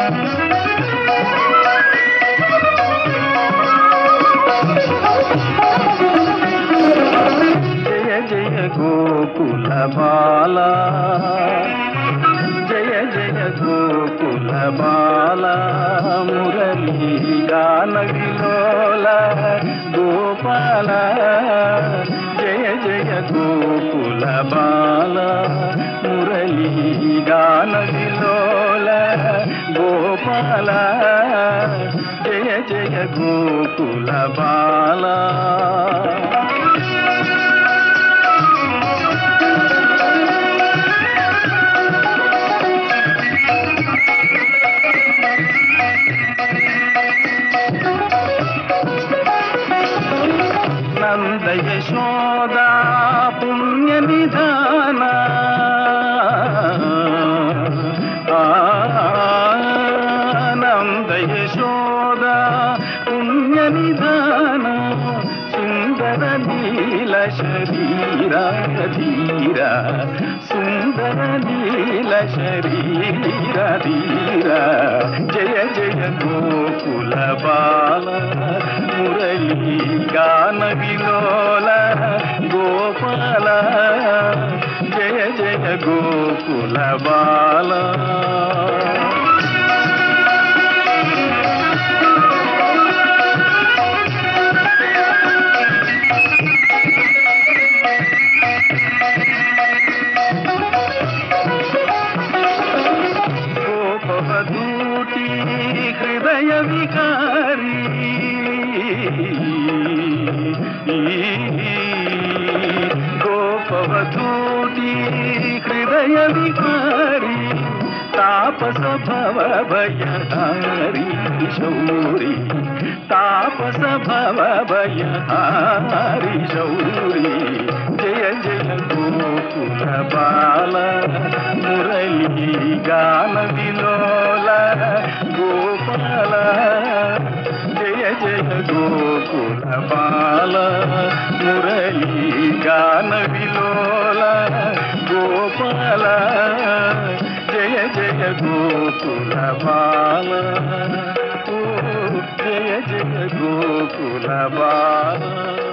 జయ జయ గోకుల బాలా, జయ జయ గోకుల బాలా, మురళీ గాన విలోల గోపాల. జయ జయ గోకుల బాలా, మురళీ గాన విలోల గోపాల. జయ జయ గోకుల బాలా. నంద యశోదా పుణ్య నిధాన, నంద యశోదా పుణ్య నిధాన, సుందర నీల శరీర ధీర, సుందర నీల శరీర ధీర. జయ జయ గోకుల బాల, మురళీ గాన విలోల గోపాల. జయ జయ గోకుల బాల. గోపవధూటి హృదయ వికారి, గోపవధూటి హృదయ వికారి, తాపస భవ భయహారి శౌరి, తాపస భవ భయహారి శౌరి. జయ జయ గోకుల బాల, మురళీ గాన విలోల గోపాల. జయ జయ గోకుల బాల, మురళీ గాన విలోల గోపాల. జయ జయ గోకుల బాల, ఓ జయ జయ గోకుల బాల.